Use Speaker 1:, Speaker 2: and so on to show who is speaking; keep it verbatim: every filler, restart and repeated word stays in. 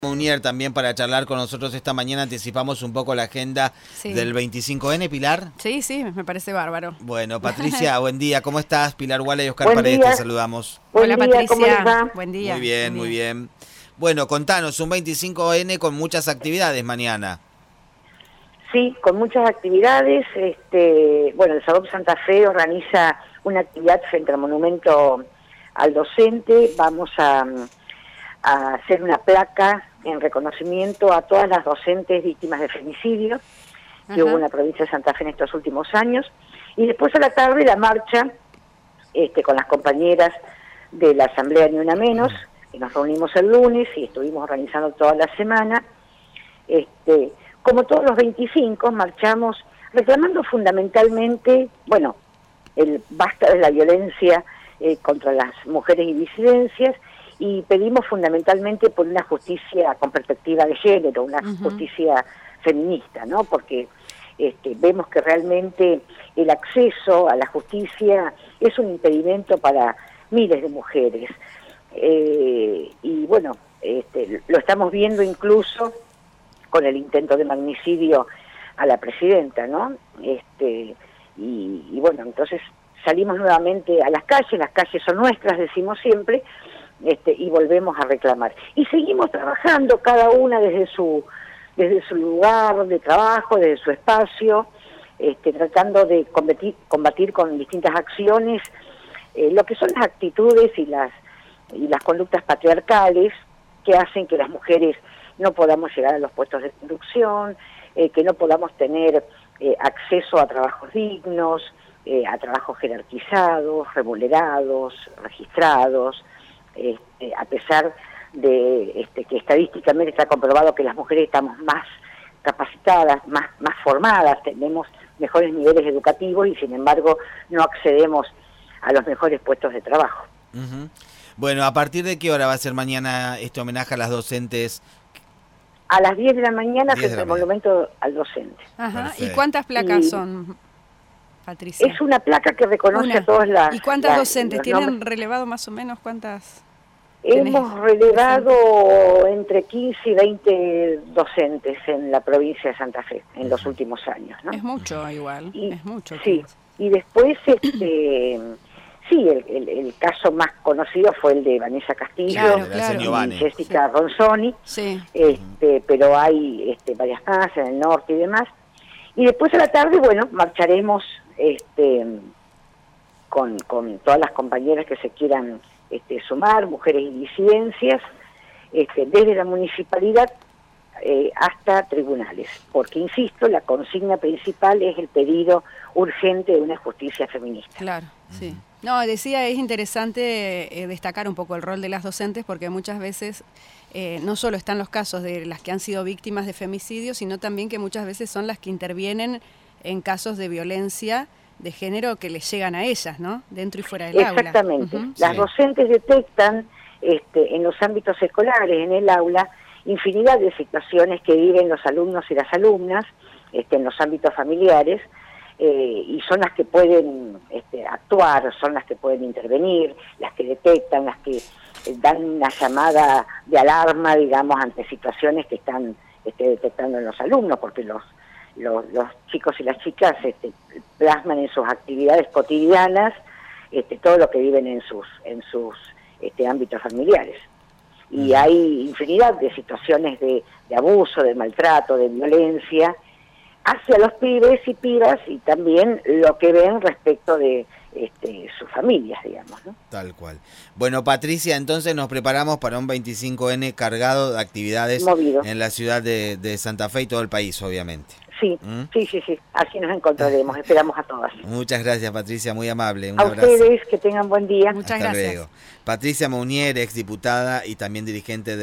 Speaker 1: Munier también para charlar con nosotros esta mañana. Anticipamos un poco la agenda sí. del veinticinco ene, Pilar.
Speaker 2: Sí, sí, me parece bárbaro.
Speaker 1: Bueno, Patricia, buen día. ¿Cómo estás? Pilar Guala y Oscar
Speaker 3: buen
Speaker 1: Paredes,
Speaker 3: día.
Speaker 1: te saludamos.
Speaker 3: Buen
Speaker 2: Hola,
Speaker 3: día,
Speaker 2: Patricia.
Speaker 3: ¿cómo les va?
Speaker 2: Buen día.
Speaker 1: Muy bien,
Speaker 2: buen
Speaker 1: muy
Speaker 2: día.
Speaker 1: bien. Bueno, contanos, un veinticinco ene con muchas actividades mañana.
Speaker 3: Sí, con muchas actividades. Este, bueno, el Salón Santa Fe organiza una actividad frente al monumento al docente. Vamos a, a hacer una placa en reconocimiento a todas las docentes víctimas de femicidio que Ajá. hubo en la provincia de Santa Fe en estos últimos años. Y después a la tarde la marcha este, con las compañeras de la Asamblea Ni Una Menos, que nos reunimos el lunes y estuvimos organizando toda la semana. Este, como todos los veinticinco, marchamos reclamando fundamentalmente, bueno, el basta de la violencia eh, contra las mujeres y disidencias, y pedimos fundamentalmente por una justicia con perspectiva de género, una uh-huh. justicia feminista, ¿no? Porque este, vemos que realmente el acceso a la justicia es un impedimento para miles de mujeres. Eh, y bueno, este, lo estamos viendo incluso con el intento de magnicidio a la presidenta, ¿no? Este, y, y bueno, entonces salimos nuevamente a las calles, las calles son nuestras, decimos siempre, este, y volvemos a reclamar. Y seguimos trabajando cada una desde su desde su lugar de trabajo, desde su espacio, este, tratando de combatir, combatir con distintas acciones eh, lo que son las actitudes y las y las conductas patriarcales que hacen que las mujeres no podamos llegar a los puestos de conducción, eh, que no podamos tener eh, acceso a trabajos dignos, eh, a trabajos jerarquizados, remunerados, registrados, este, a pesar de este, que estadísticamente está comprobado que las mujeres estamos más capacitadas, más, más formadas, tenemos mejores niveles educativos y sin embargo no accedemos a los mejores puestos de trabajo.
Speaker 1: Uh-huh. Bueno, ¿a partir de qué hora va a ser mañana este homenaje a las docentes?
Speaker 3: A las diez de la mañana frente al monumento al docente.
Speaker 2: Ajá.
Speaker 1: Perfecto.
Speaker 2: ¿Y cuántas placas
Speaker 3: y
Speaker 2: son, Patricia?
Speaker 3: Es una placa que reconoce
Speaker 2: una.
Speaker 3: a todas las...
Speaker 2: ¿Y cuántas
Speaker 3: las,
Speaker 2: docentes? ¿Tienen
Speaker 3: nombres?
Speaker 2: relevado más o menos cuántas?
Speaker 3: Hemos relevado entre quince y veinte docentes en la provincia de Santa Fe en los últimos años, ¿no?
Speaker 2: Es mucho igual,
Speaker 3: y,
Speaker 2: es mucho.
Speaker 3: Sí, y después, este, sí, el, el, el caso más conocido fue el de Vanessa Castillo,
Speaker 2: claro, claro.
Speaker 3: y Jessica sí. Ronzoni,
Speaker 2: sí.
Speaker 3: este, pero hay este, varias más en el norte y demás. Y después a la tarde, bueno, marcharemos este, con, con todas las compañeras que se quieran Este, sumar, mujeres y disidencias, este, desde la municipalidad eh, hasta tribunales, porque insisto, la consigna principal es el pedido urgente de una justicia feminista.
Speaker 2: Claro, sí. No, decía, es interesante eh, destacar un poco el rol de las docentes, porque muchas veces eh, no solo están los casos de las que han sido víctimas de femicidio, sino también que muchas veces son las que intervienen en casos de violencia de género que les llegan a ellas, ¿no? Dentro y fuera del aula.
Speaker 3: Exactamente.
Speaker 2: Uh-huh.
Speaker 3: Las sí. docentes detectan este, en los ámbitos escolares, en el aula, infinidad de situaciones que viven los alumnos y las alumnas este, en los ámbitos familiares eh, y son las que pueden este, actuar, son las que pueden intervenir, las que detectan, las que eh, dan una llamada de alarma, digamos, ante situaciones que están este, detectando en los alumnos, porque los Los, los chicos y las chicas este, plasman en sus actividades cotidianas este, todo lo que viven en sus en sus este, ámbitos familiares. Y hay infinidad de situaciones de, de abuso, de maltrato, de violencia hacia los pibes y pibas y también lo que ven respecto de este, sus familias, digamos, ¿no?
Speaker 1: Tal cual. Bueno, Patricia, entonces nos preparamos para un veinticinco ene cargado de actividades
Speaker 3: Movido.
Speaker 1: En la ciudad de, de Santa Fe y todo el país, obviamente.
Speaker 3: Sí, ¿Mm? sí, sí, sí, así nos encontraremos, esperamos a todas.
Speaker 1: Muchas gracias, Patricia, muy amable. Un
Speaker 3: a
Speaker 1: abrazo.
Speaker 3: Ustedes, que tengan buen día.
Speaker 2: Muchas
Speaker 1: Hasta
Speaker 2: gracias.
Speaker 1: Luego. Patricia Munier, exdiputada y también dirigente de